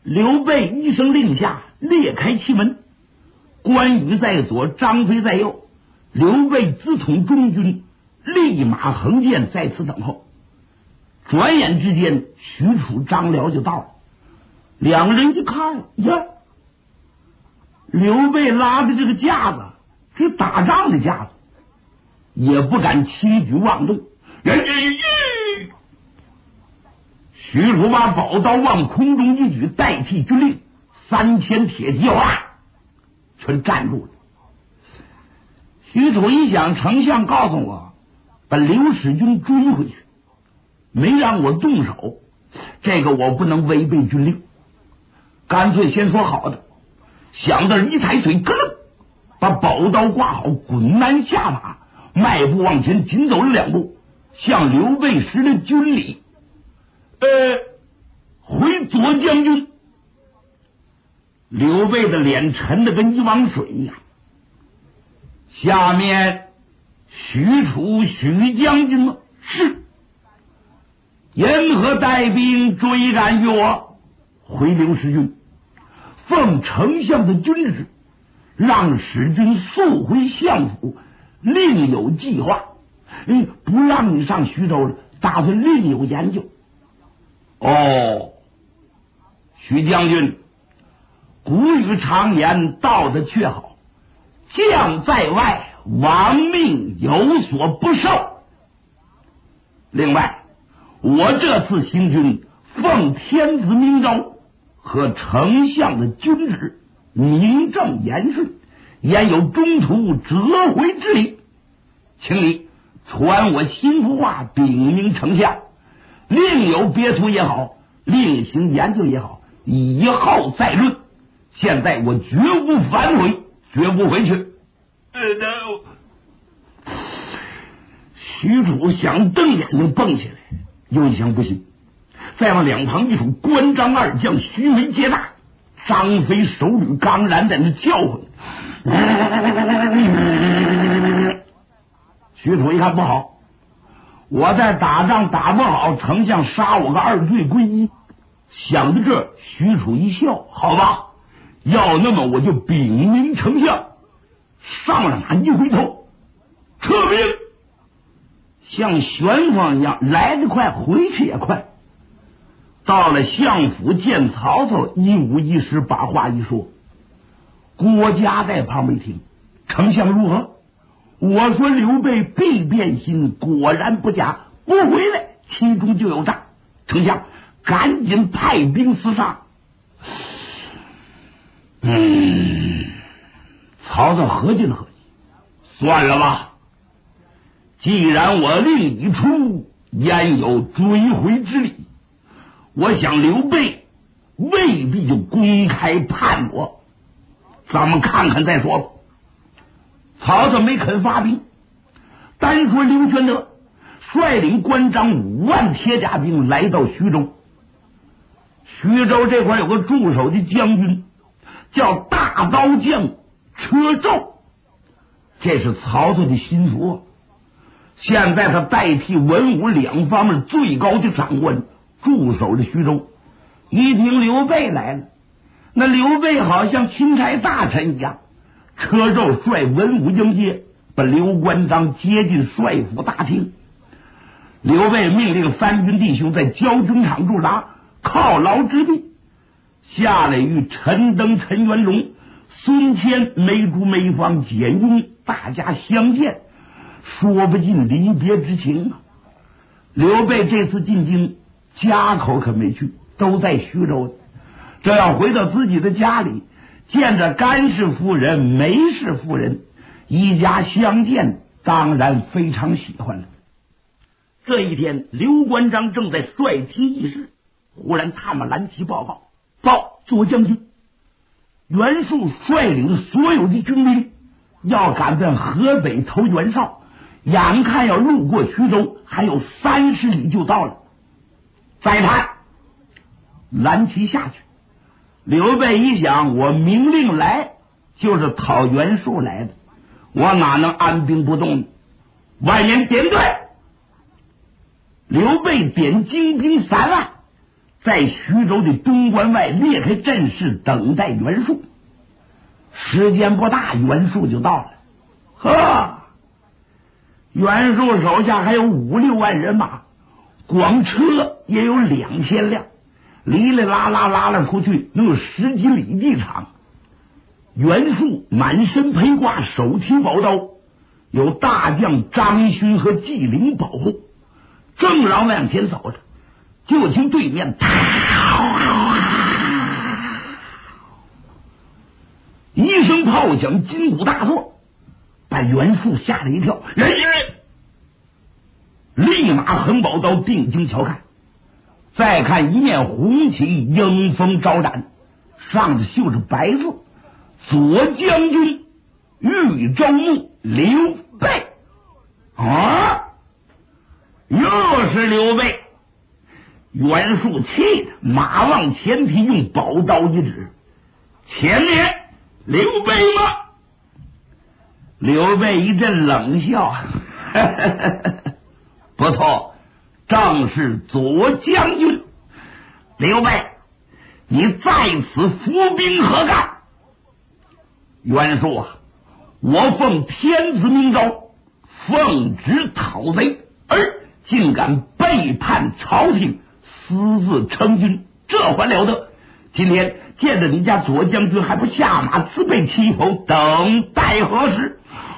刘备一声令下，裂开其门，关羽在左，张飞在右，刘备直统中军，立马横剑在此等候。转眼之间，许褚、张辽就到了。两个人一看呀，刘备拉的这个架子是打仗的架子，也不敢轻举妄动。许褚把宝刀往空中一举，代替军令，3000铁骑全站住了。许褚一想，丞相告诉我把刘使君追回去，没让我动手，这个我不能违背军令，干脆先说好的。想到一抬腿，咯楞把宝刀挂好，滚鞍下马，迈步往前，紧走了2步，向刘备施了军礼。回左将军。刘备的脸沉得跟一汪水一样。下面许褚许将军吗？是。沿河带兵追赶于我，回刘使君，奉丞相的军旨，让使君速回相府，另有计划。不让你上徐州了，打算另有研究。许将军，古语常言，道的却好，将在外，亡命有所不受。另外，我这次行军奉天子明诏和丞相的军旨，名正言顺，焉有中途折回之理。请你传我心腹话，禀明丞相，另有别图也好，另行研究也好，以后再论。现在我绝无反悔，绝不回去。许褚想瞪眼睛蹦起来，又一想不行，再往两旁一数，关张2将须眉皆大，张飞手吕刚然在那叫唤。许褚一看不好，我在打仗打不好，丞相杀我个2罪归一。想到这，许褚一笑，好吧，要那么我就禀明丞相。上了马，一回头，撤兵，像旋风一样，来得快，回去也快。到了相府见曹操，一五一十把话一说。郭嘉在旁边听，丞相如何？我说刘备必变心，果然不假，不回来其中就有诈。丞相赶紧派兵厮杀。曹操合计了合计，算了吧，既然我令已出，焉有追回之理？我想刘备未必就公开叛我，咱们看看再说吧。曹操没肯发兵，单说刘玄德率领关张5万铁甲兵来到徐州。徐州这块有个驻守的将军叫大刀将车胄，这是曹操的心腹。现在他代替文武2方面最高的长官，驻守着徐州。一听刘备来了，那刘备好像钦差大臣一样，车胄率文武迎接，把刘关张接进帅府大厅。刘备命令3军弟兄在交军场驻扎，犒劳之地。下来与陈登、陈元龙、孙谦、梅竹、梅芳、简雍大家相见，说不尽离别之情啊。刘备这次进京，家口可没去，都在徐州。这要回到自己的家里，见着甘氏夫人、梅氏夫人一家相见，当然非常喜欢了。这一天，刘关张正在率厅议事，忽然探马蓝旗报告：左将军，袁术率领所有的军兵要赶奔河北投袁绍，眼看要路过徐州，还有30里就到了。再谈。蓝旗下去。刘备一想，我明令来就是讨袁术来的，我哪能安兵不动呢？万言点队。刘备点精兵3万， 在徐州的东关外列开阵势，等待袁术。时间不大，袁术就到了。呵，袁术手下还有5-6万人马，光车也有2000辆，哩哩啦啦拉了出去，能有10几里地长。袁术满身披挂，手提宝刀，有大将张勋和纪灵保护，正让往前走着，就听对面一声炮响，金鼓大作，把袁术吓了一跳，人立马横宝刀定睛瞧看，再看一面红旗，迎风招展，上头绣着白字：左将军豫州牧刘备。啊，又是刘备！袁术气的马往前提，用宝刀一指：前面刘备吗？刘备一阵冷笑，不错，正是左将军。刘备，你在此伏兵何干？袁术啊，我奉天子明诏，奉旨讨贼，而竟敢背叛朝廷，私自成军，这还了得！今天见着你家左将军还不下马自备旗袍，等待何时？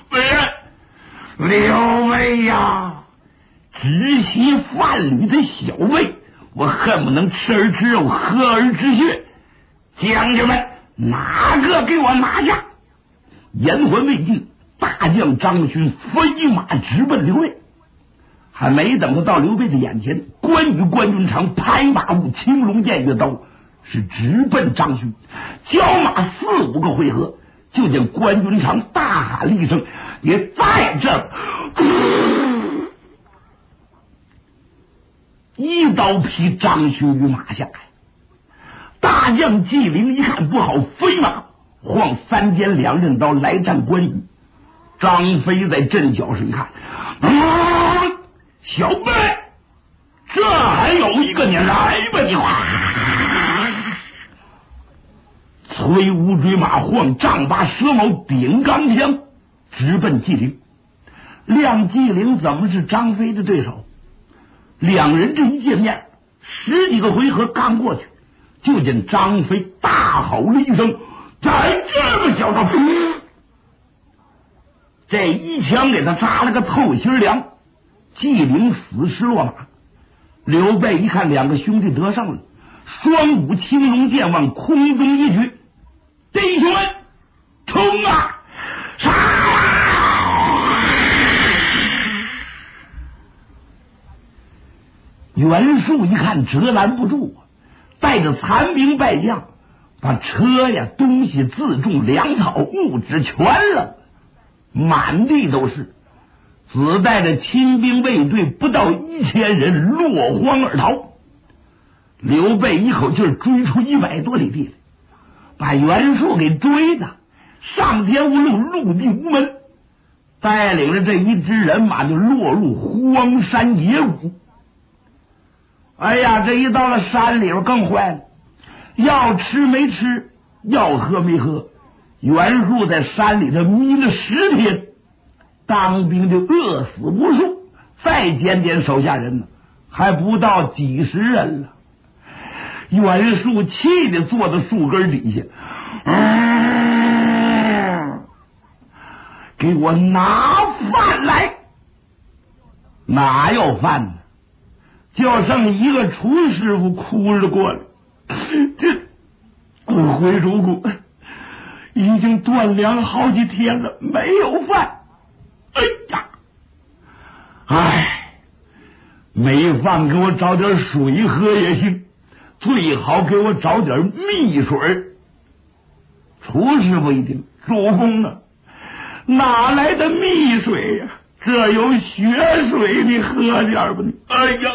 刘备呀，直袭范蠡的小辈，我恨不能吃儿之肉，喝儿之血。将军们，哪个给我拿下？言还未尽，大将张勋飞马直奔刘备。还没等他到刘备的眼前，关云长拍马舞，青龙偃月刀，是直奔张勋。交马4-5个回合，就见关云长大喊了一声：“也在这！”一刀劈张勋于马下。大将纪灵一看不好，飞马晃3尖2刃刀来战关羽。张飞在阵脚上一看，小辈，这还有一个，你来吧，你催乌骓马，晃丈八蛇矛，顶钢枪，直奔纪灵。亮纪灵怎么是张飞的对手？两人这一见面，10几个回合刚过去，就见张飞大吼了一声：“在这个小子！”这一枪给他扎了个透心凉，纪灵死尸落马。刘备一看两个兄弟得胜了，双股青龙剑往空中一举：“弟兄们，冲啊！杀啊！”袁术一看折拦不住，带着残兵败将，把车呀、东西、辎重、粮草、物质全了，满地都是，只带着亲兵卫队不到1000人落荒而逃。刘备一口气追出100多里地来，把袁术给追的上天无路，入地无门，带领着这一支人马就落入荒山野谷。哎呀，这一到了山里边更坏了，要吃没吃，要喝没喝。袁术在山里头迷了10天，当兵就饿死无数，再检点手下人呢，还不到几十人了。袁术气得坐在树根底下，给我拿饭来！哪有饭呢？就剩一个厨师傅哭着过来，回主公，已经断粮好几天了，没有饭。哎呀，没饭给我找点水喝也行，最好给我找点蜜水。厨师傅一听，主公啊，哪来的蜜水呀？这有血水，你喝点吧你。哎呀！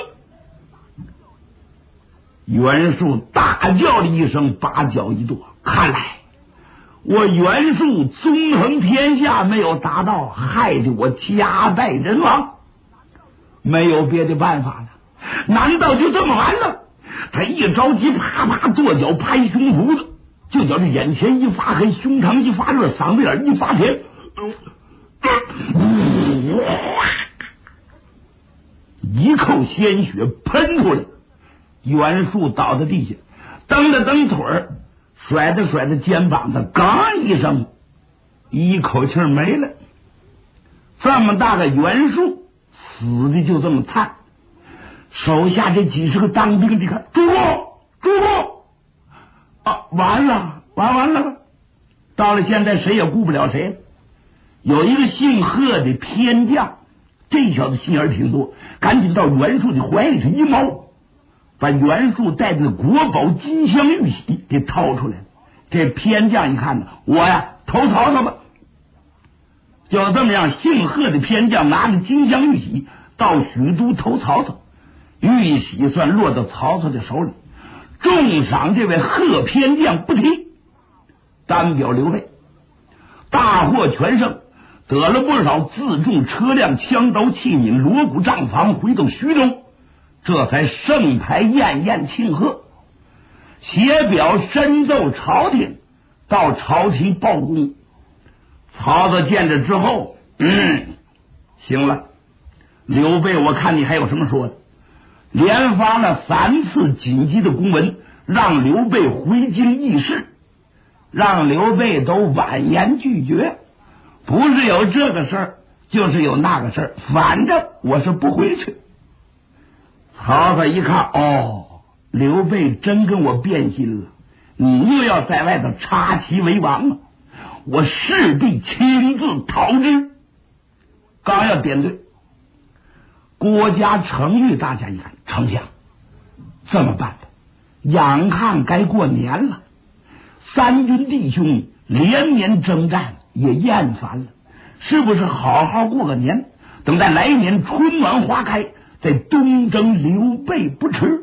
袁术大叫了一声，把脚一跺，看来我袁术纵横天下没有达到，害得我家败人亡，没有别的办法了。难道就这么完了？ 他一着急，啪啪跺脚拍胸脯子，就觉这眼前一发黑，胸膛一发热，嗓子眼一发甜，一口鲜血喷出来，袁术倒在地下，蹬着蹬腿儿，甩着甩着肩膀子，刚一声，一口气没了。这么大个袁术死的就这么惨，手下这几十个当兵的看，主公啊，完了，到了现在谁也顾不了谁了。有一个姓贺的偏将，这小子心眼挺多，赶紧到袁术的怀里头一猫，把袁术带的国宝金镶玉玺给掏出来了。这偏将一看呢，我呀投曹操吧。就这么样，姓贺的偏将拿着金镶玉玺到许都投曹操，玉玺算落到曹操的手里，重赏这位贺偏将不提，单表刘备大获全胜，得了不少自重车辆、枪刀器皿、锣鼓帐房，回到徐州，这才盛牌宴宴庆贺，写表申奏朝廷，到朝廷报功。曹操见着之后，行了，刘备，我看你还有什么说的？连发了3次紧急的公文，让刘备回京议事，让刘备都婉言拒绝，不是有这个事儿，就是有那个事儿，反正我是不回去。曹操一看，刘备真跟我变心了，你又要在外头插旗为王了，我势必亲自讨之。刚要点对，郭嘉、程昱大家一看，丞相这么办吧，眼看该过年了，3军弟兄连年征战也厌烦了，是不是好好过个年，等待来年春暖花开，再东征刘备不迟？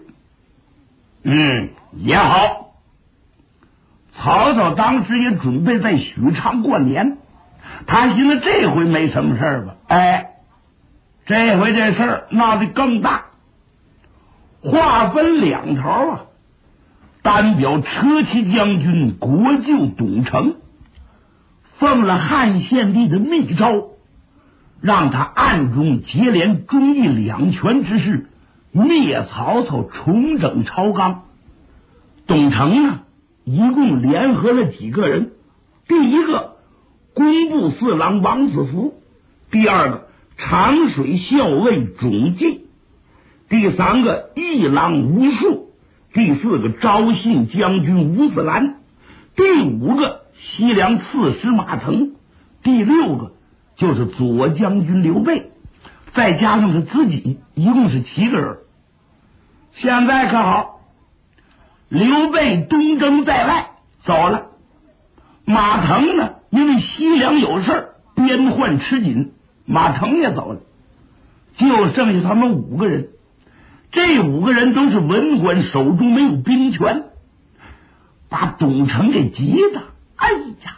也好。曹操当时也准备在许昌过年，他寻思这回没什么事儿吧？这回这事儿闹得更大。话分两头啊，单表车骑将军国舅董承奉了汉献帝的密诏，让他暗中结连忠义两全之势，灭曹操，重整朝纲。董承呢，一共联合了几个人？第一个，工部侍郎王子服；第二个，长水校尉种纪；第三个，议郎吴术；第四个，昭信将军吴子兰；第五个，西凉刺史马腾；第六个就是左将军刘备，再加上他自己，一共是7个人。现在可好，刘备东征在外走了，马腾呢，因为西凉有事边患吃紧，马腾也走了，就剩下他们5个人。这5个人都是文官，手中没有兵权，把董承给急的，哎呀，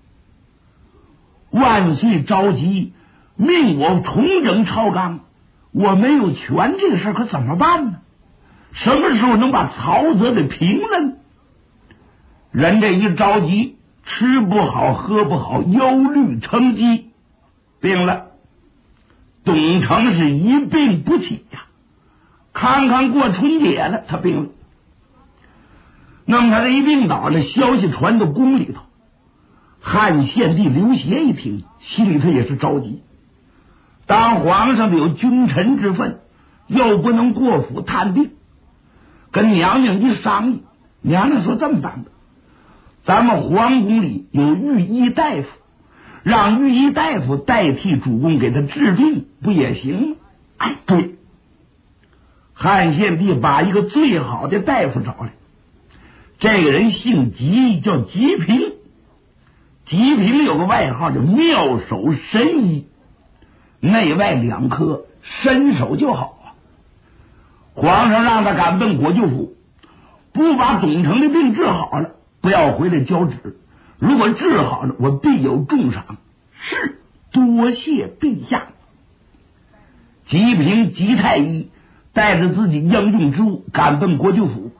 万岁着急，命我重整朝纲，我没有权，这个事可怎么办呢？什么时候能把曹泽给平了呢？人这一着急，吃不好喝不好，忧虑成疾，病了。董承是一病不起呀，看看过春节了，他病了。那么他这一病倒了，消息传到宫里头，汉献帝刘协一听，心里头也是着急。当皇上的有君臣之分，又不能过府探病，跟娘娘一商议，娘娘说这么办吧，咱们皇宫里有御医大夫，让御医大夫代替主公给他治病，不也行吗？对，汉献帝把一个最好的大夫找来，这个人姓吉，叫吉平。吉平有个外号叫妙手神医，内外2科，身手就好啊。皇上让他赶奔国舅府，不把董承的病治好了，不要回来交旨，如果治好了，我必有重赏。是，多谢陛下。吉平吉太医带着自己应用之物赶奔国舅府，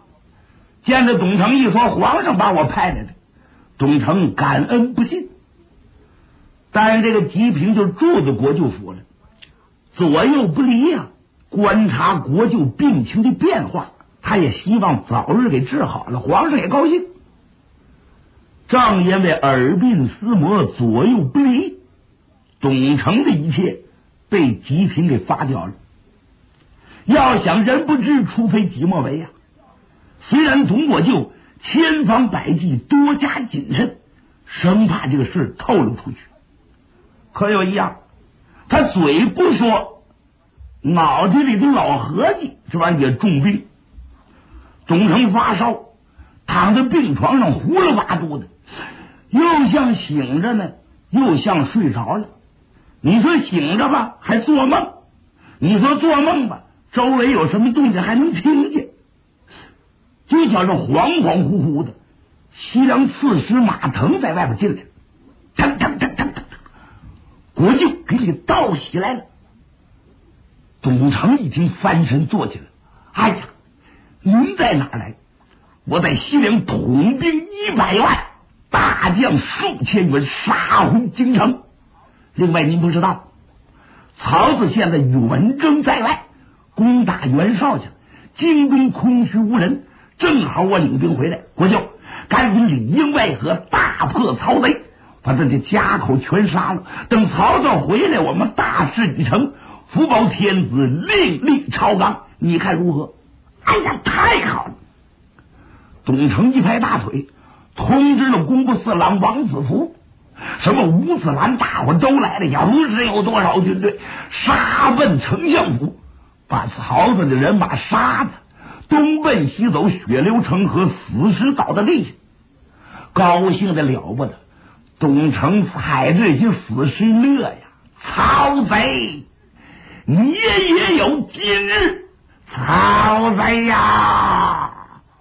见着董承一说皇上把我派来的，董承感恩不尽。但是这个吉平就住在国舅府了，左右不离啊，观察国舅病情的变化，他也希望早日给治好了，皇上也高兴。正因为耳鬓厮磨，左右不离，董承的一切被吉平给发觉了。要想人不知，除非己莫为呀。虽然董国舅千方百计多加谨慎，生怕这个事透露出去，可有一样，他嘴不说，脑袋里的老合计这玩意也重病。董承发烧，躺在病床上胡了哇嘟的，又像醒着呢，又像睡着了。你说醒着吧，还做梦；你说做梦吧，周围有什么动静还能听见。就叫这恍恍惚惚的，西凉刺史马腾在外边进来，腾腾腾腾腾，国舅给你倒袭来了。董承一听，翻身坐起来，哎呀，您在哪来？我在西凉统兵100万，大将数千员，杀回京城。另外您不知道，曹子现在远征在外，攻打袁绍去了，京东空虚无人，正好我领兵回来，国舅赶紧里应外合，大破曹贼，把他的家口全杀了。等曹操回来，我们大事已成，福保天子另立朝纲，你看如何？哎呀，太好了！董承一拍大腿，通知了工部侍郎王子服，什么吴子兰，大伙都来了，也不知有多少军队，杀奔丞相府，把曹操的人马杀的东奔西走，血流成河，死尸倒在地下，高兴的了不得。董承踩着这些死尸乐呀，曹贼，你也有今日！曹贼呀！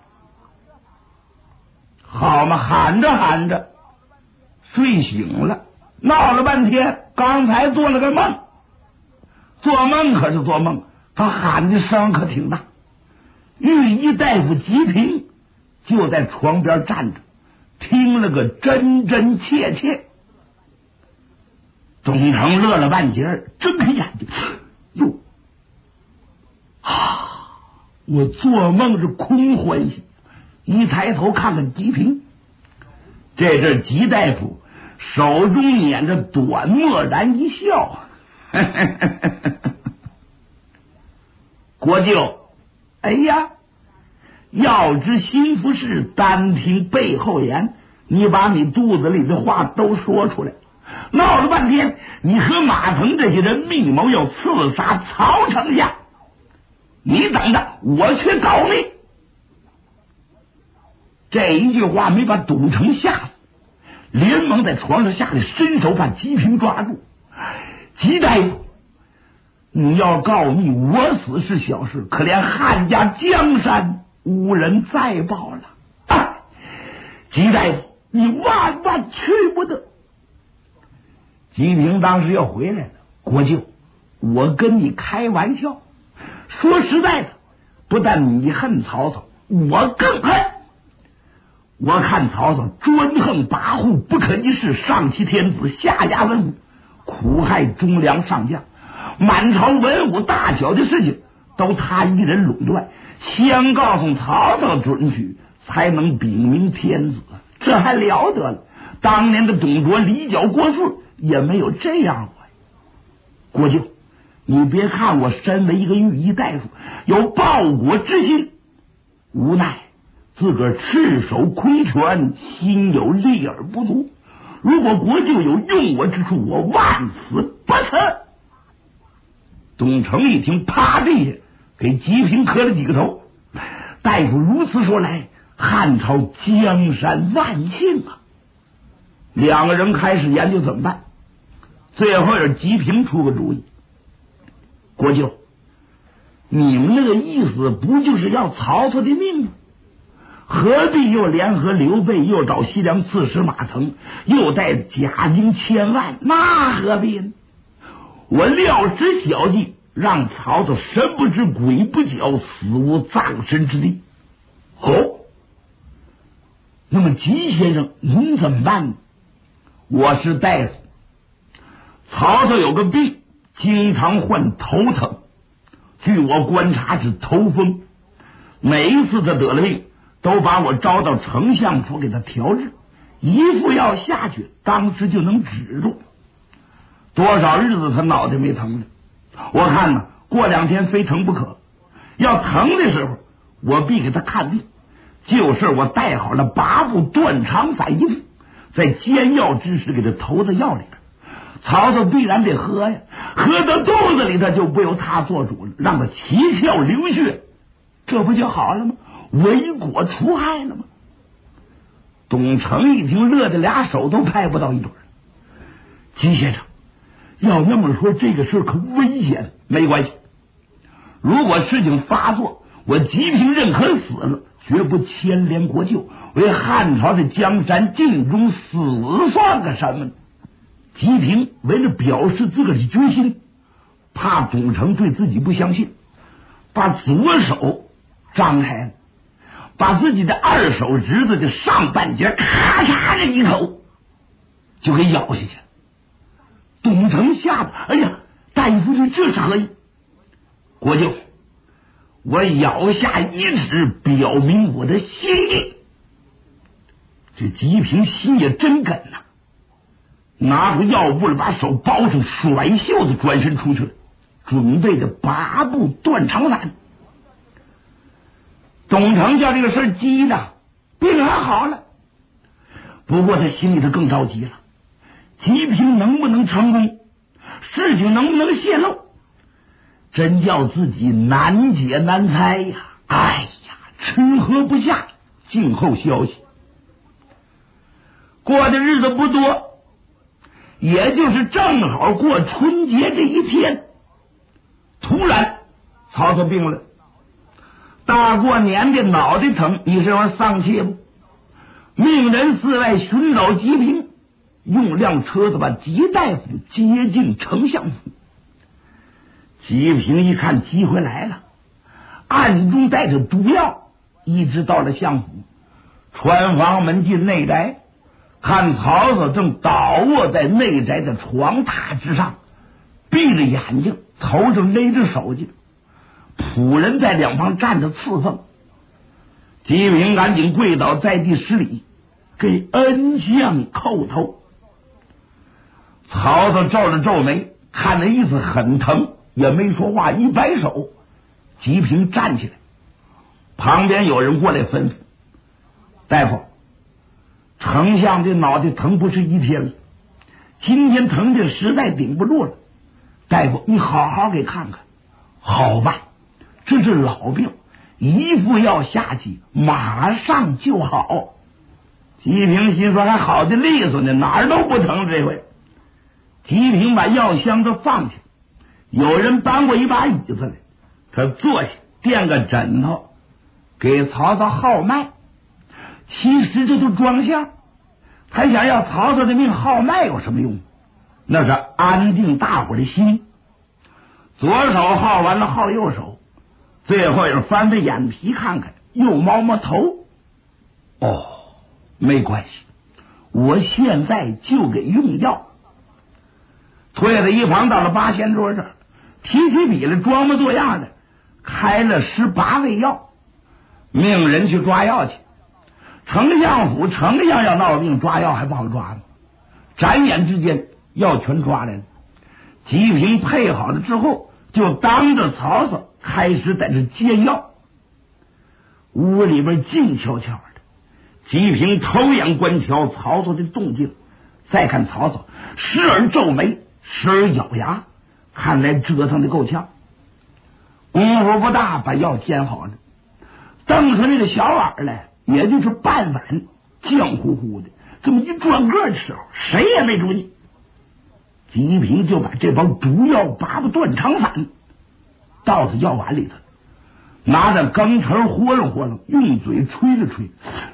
好嘛，喊着喊着睡醒了，闹了半天，刚才做了个梦。做梦可是做梦，他喊的声可挺大。御医大夫吉平就在床边站着，听了个真真切切。董承乐了半截，睁开眼睛，哟啊！我做梦是空欢喜，一抬头看看吉平，这阵吉大夫手中捻着短墨，然一笑，国舅，哎呀，要知心腹事，单听背后言。你把你肚子里的话都说出来，闹了半天，你和马腾这些人密谋要刺杀曹丞相，你等着，我去搞你！这一句话没把董承吓死，连忙在床上下来，伸手把吉平抓住。吉大夫，你要告密，我死是小事，可怜汉家江山无人再报了。啊，吉大夫，你万万去不得！吉平当时要回来了，国舅，我跟你开玩笑。说实在的，不但你恨曹操，我更恨。我看曹操专横跋扈，不可一世，上欺天子，下压文武，苦害忠良上将，满朝文武大小的事情都他一人垄断，先告诉曹操准许，才能禀明天子，这还了得了。当年的董卓离剿郭汜也没有这样过。国舅，你别看我身为一个御医大夫，有报国之心，无奈自个儿赤手空拳，心有力而不足。如果国舅有用我之处，我万死不辞。董承一听，趴地下给吉平磕了几个头。大夫如此说来，汉朝江山万幸啊！两个人开始研究怎么办。最后是吉平出个主意，国舅，你们那个意思不就是要曹操的命吗？何必又联合刘备，又找西凉刺史马腾，又带甲兵1000万？那何必呢？我料知小计，让曹操神不知鬼不觉，死无葬身之地。哦， 姬先生，您怎么办呢？我是大夫。曹操有个病，经常患头疼，据我观察是头风。每一次他得了病，都把我招到丞相府给他调治，一副药下去，当时就能止住。多少日子他脑袋没疼了？我看呢，过2天非疼不可。要疼的时候，我必给他看病。就是我带好了8部断肠散一副，在煎药之时给他投在药里边。曹操必然得喝呀，喝到肚子里他就不由他做主了，让他七窍流血，这不就好了吗？为国除害了吗？董承一听，乐得俩手都拍不到一堆。姬先生，要那么说，这个事可危险。没关系，如果事情发作，我吉平认可死了，绝不牵连国舅，为汉朝的江山尽忠，死算个什么呢？吉平为了表示自个儿的决心，怕董承对自己不相信，把左手张开了，把自己的2手指头的上半截咔嚓的一口就给咬下去了。董承吓得，哎呀，大夫你这是何意？国舅，我咬下一指，表明我的心意。这吉平心也真梗呐，拿出药布了，把手包上，甩袖子转身出去了，准备的8部断肠散。董承叫这个事急的，病还好了，不过他心里头更着急了，吉平能不能成功，事情能不能泄露，真叫自己难解难猜呀！哎呀，吃喝不下，静候消息。过的日子不多，也就是正好过春节这一天，突然曹操病了。大过年的脑袋疼，你是要丧气不？命人四外寻找吉平，用辆车子把吉大夫接进丞相府。吉平一看机会来了，暗中带着毒药，一直到了相府，穿房门进内宅，看曹操正倒卧在内宅的床榻之上，闭着眼睛，头上勒着手巾，仆人在两旁站着侍奉。吉平赶紧跪倒在地施礼，给恩相叩头。曹操皱了皱眉，看那意思很疼，也没说话，一摆手，吉平站起来。旁边有人过来吩咐：大夫，丞相这脑袋疼不是一天了，今天疼的实在顶不住了，大夫你好好给看看。好办，这是老病，一副药下去马上就好。吉平心说还好的利索呢，哪儿都不疼这回。吉平把药箱子放下，有人搬过一把椅子来，他坐下垫个枕头，给曹操号脉。其实这都装相，他想要曹操的命，号脉有什么用？那是安定大伙的心。左手号完了，号右手，最后也翻着眼皮看看，又摸摸头。哦，没关系，我现在就给用药。退到一旁，到了八仙桌这儿，提起笔来，装模作样的开了18味药，命人去抓药去。丞相府丞相要闹病，抓药还不好抓吗？转眼之间药全抓来了。吉平配好了之后，就当着曹操开始在这煎药。屋里边静悄悄的，吉平偷眼观瞧曹操的动静，再看曹操时而皱眉，时而咬牙，看来折腾的够呛。功夫不大，把药煎好了，瞪出那个小碗来，也就是半碗，浆糊糊的。这么一转个的时候，谁也没注意，吉平就把这帮毒药8部断肠散倒在药碗里头，拿着钢匙豁楞豁楞，用嘴吹了吹，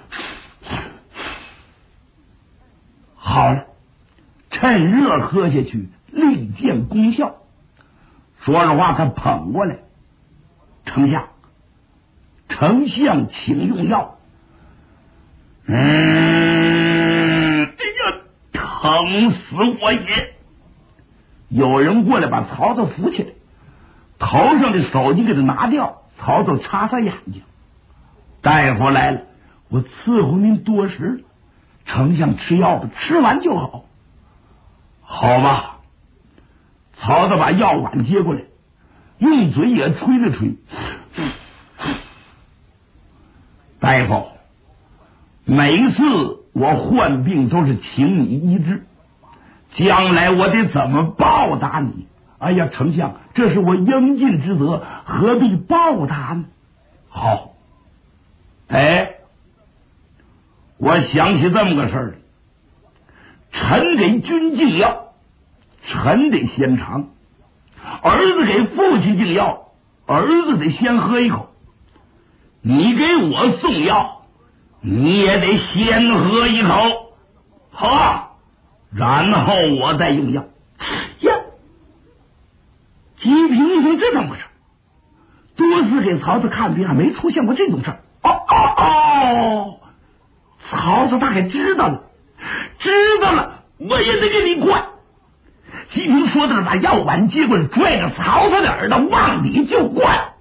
好了，趁热喝下去，立见功效。说着话，他捧过来，丞相请用药。 疼死我也！有人过来把曹操扶起来，头上的手机给他拿掉。曹操擦擦眼睛，大夫来了，我伺候您多时了。丞相吃药吧，吃完就好。好吧。曹操把药碗接过来，用嘴也吹了吹。大夫，每次我患病都是请你医治，将来我得怎么报答你？哎呀，丞相，这是我应尽之责，何必报答呢？好，我想起这么个事儿来，臣给君敬药，臣得先尝；儿子给父亲敬药，儿子得先喝一口。你给我送药，你也得先喝一口，好，然后我再用药。呀，吉平一听这怎么回事？多次给曹操看病，还没出现过这种事儿。曹操大概知道了，我也得给你灌。吉平说到这，把药碗接过来，拽着曹操的耳朵往里就灌。